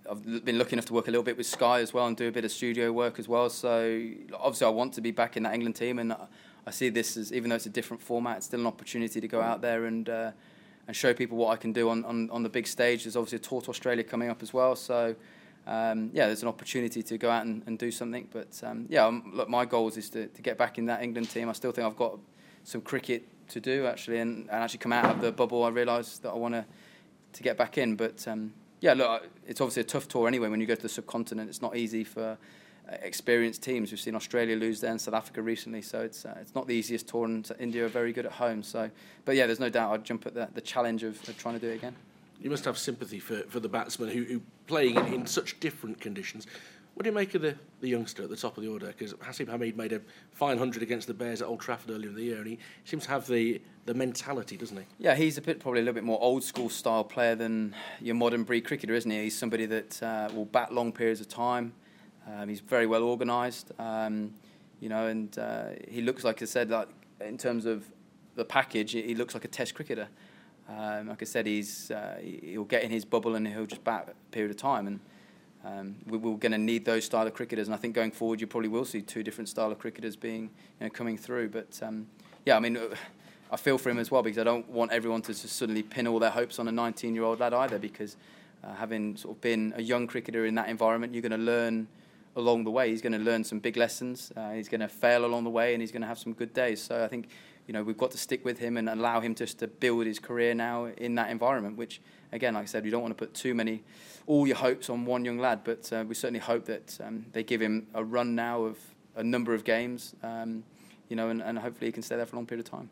I've been lucky enough to work a little bit with Sky as well and do a bit of studio work as well. So obviously I want to be back in that England team, and I see this as, even though it's a different format, it's still an opportunity to go out there and show people what I can do on the big stage. There's obviously a tour to Australia coming up as well. So there's an opportunity to go out and do something. But look, my goals is to get back in that England team. I still think I've got some cricket to do actually, and actually come out of the bubble. I realised that I want to get back in. But look, it's obviously a tough tour anyway. When you go to the subcontinent, it's not easy for experienced teams. We've seen Australia lose there and South Africa recently, so it's not the easiest tour, and India are very good at home. So, but yeah, there's no doubt I'd jump at the challenge of trying to do it again. You must have sympathy for the batsmen who playing in such different conditions. What do you make of the youngster at the top of the order? Because Haseeb Hameed made a fine 100 against the Bears at Old Trafford earlier in the year, and he seems to have the mentality, doesn't he? Yeah, he's probably a little bit more old school style player than your modern breed cricketer, isn't he? He's somebody that will bat long periods of time. He's very well organised, and he looks, like I said, like in terms of the package, he looks like a Test cricketer. Like I said, he'll get in his bubble and he'll just bat a period of time, and we're going to need those style of cricketers. And I think going forward, you probably will see two different style of cricketers coming through. But I feel for him as well, because I don't want everyone to just suddenly pin all their hopes on a 19-year-old lad either, because having sort of been a young cricketer in that environment, you're going to learn along the way. He's going to learn some big lessons. He's going to fail along the way, and he's going to have some good days. So I think we've got to stick with him and allow him just to build his career now in that environment, which, again, like I said, we don't want to put all your hopes on one young lad, but we certainly hope that they give him a run now of a number of games, and hopefully he can stay there for a long period of time.